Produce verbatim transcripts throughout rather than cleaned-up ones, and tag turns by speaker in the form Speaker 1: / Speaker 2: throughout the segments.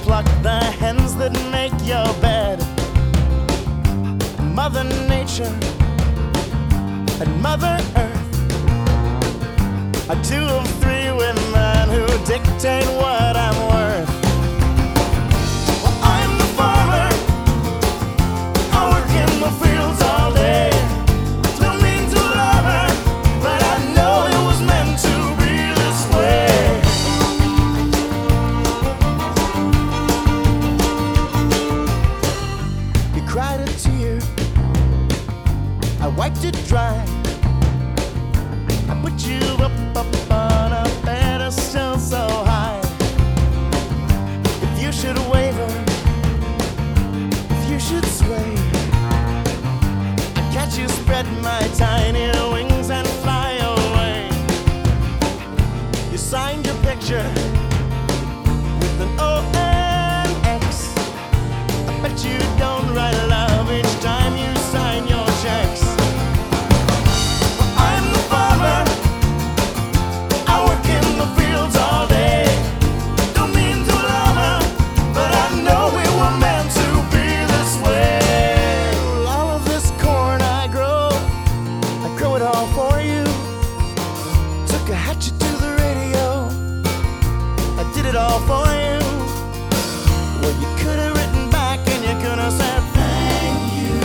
Speaker 1: pluck the hens that make your bed. Mother Nature and Mother Earth are two of three women who dictate what I'm worth. Well, I'm the farmer, I work in the fields all day. Don't mean to love her, but I know it was meant to be this way. You cried a tear, I wiped it dry. I put you up, up on a pedestal so high. If you should waver, if you should sway, I'd catch you, spread my tiny wings and fly away. You signed your picture with an O and X. I bet you don't write love each time you sign your checks. All for you. Well, you could have written back and you could have said thank you,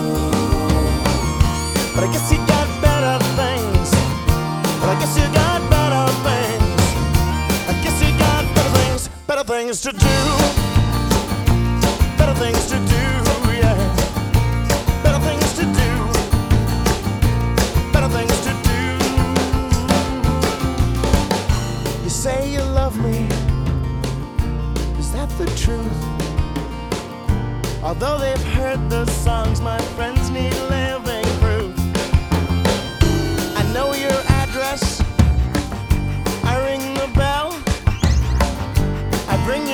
Speaker 1: but I guess you got better things. But I guess you got better things. I guess you got better things, better things to do. Better things to do, yeah. Better things to do. Better things to do. You say you love me, the truth. Although they've heard the songs, my friends need living proof. I know your address, I ring the bell, I bring you